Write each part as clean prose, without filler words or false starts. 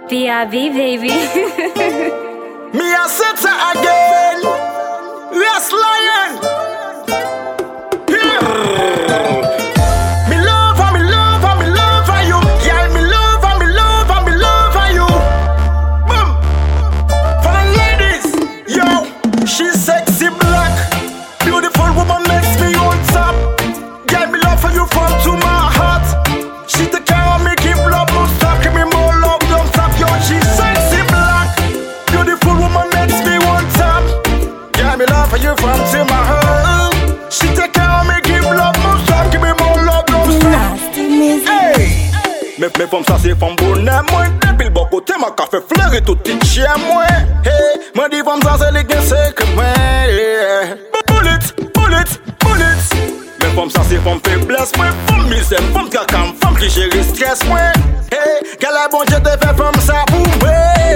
B.I.B. baby. Me a set her again. Yes, lion. Me love her, me love her, me love her you. Yeah, me love her, me love her, me love her you. Boom. For the ladies, yo, she's sexy black, beautiful woman makes me on top. Yeah, me love for you from to my heart. She take care of me, keep love, no stop, give me more love, don't stop. Yo, she's sexy black, beautiful woman makes me on top. Yeah, me love for you from to my heart. She take care of me, keep love, no stop, give me more love, don't stop. Hey, me femme ça c'est femme bonnet moi. Depuis le bon côté ma café fleurir tout petit chien moi. Hey, me dit femme ça c'est les gains secrets moi. Bullet, bullet, bullet. Me femme ça c'est femme faiblesse moi. Femme misère, femme cacam, femme qui gère stress moi. Hey, quel est bon Dieu te fait femme ça pour moi.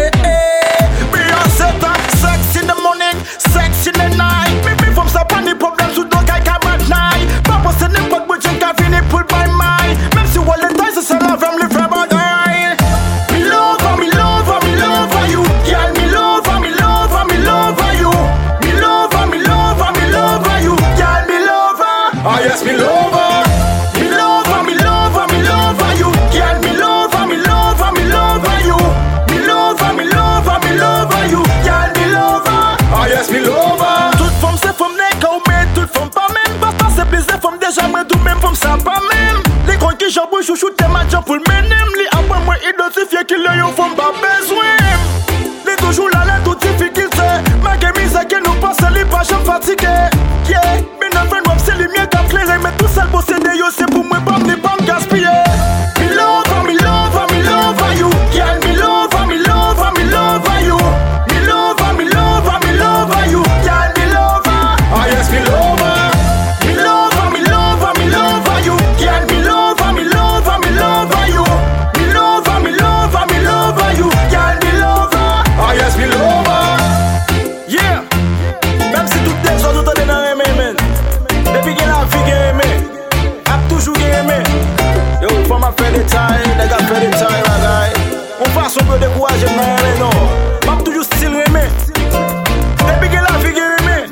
Beyoncé sex in the morning, sex in the night. Me femme ça pas ni problème sous donc I can at night. Pas penser n'importe quoi j'ai qu'à finir pour my mind. Même si all the time c'est la femme le fait bagaille. Me love her, me love her, me love her you. Yeah, me love her, me love her, me love her you. Me love her, me love her, me love her you. Yeah, me love her. Ah yes, me love her. Me love her, me love her, me love her you. Yeah, me love her, me love her, me love her you. Me love her, me love her, me love her you. Yeah, me love her. Ah yes, me love her. Toute femme c'est femme n'est qu'au mais toute femme pas même. Pas c'est plaisir femme déjà mais tout même femme ça pas même. Les gros qui j'en bouge chouchou t'es match pour le menem. Les après moi identifié qu'il y a une femme pas besoin. Les toujours là là toute difficulté. Ma gamine c'est que nous passe les pas j'aime fatigué. Yeah, mais non fait moi c'est les miens qui clairé mais tout seul possédé yo c'est pour moi pas me gaspiller. Me love her, me love her, me love her you. Yeah, me love her, me love her, me love her you. Me love her, me love her, me love her you. Yeah, me love her. Ah yes, me love her. Me love her, me love her, me love her you. Yeah, me love her, me love her, me love her you. Me love her, me love her, me love her you. Yeah, me love her. Ah yes, me love her. Yeah. Même si toutes les choses autour de nous aiment, depuis que la vie aimé, a toujours aimé. Yo, faut m'a faire des tailles, les gars fait des tailles, bagaille. On passe un peu de courage, mais non. M'a toujours style aimé. Depuis que la vie aimé,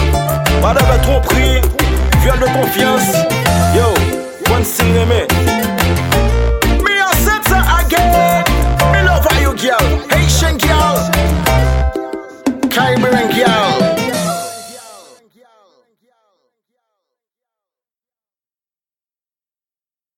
pas de tromperie, viol de confiance. Yo, one style aimé.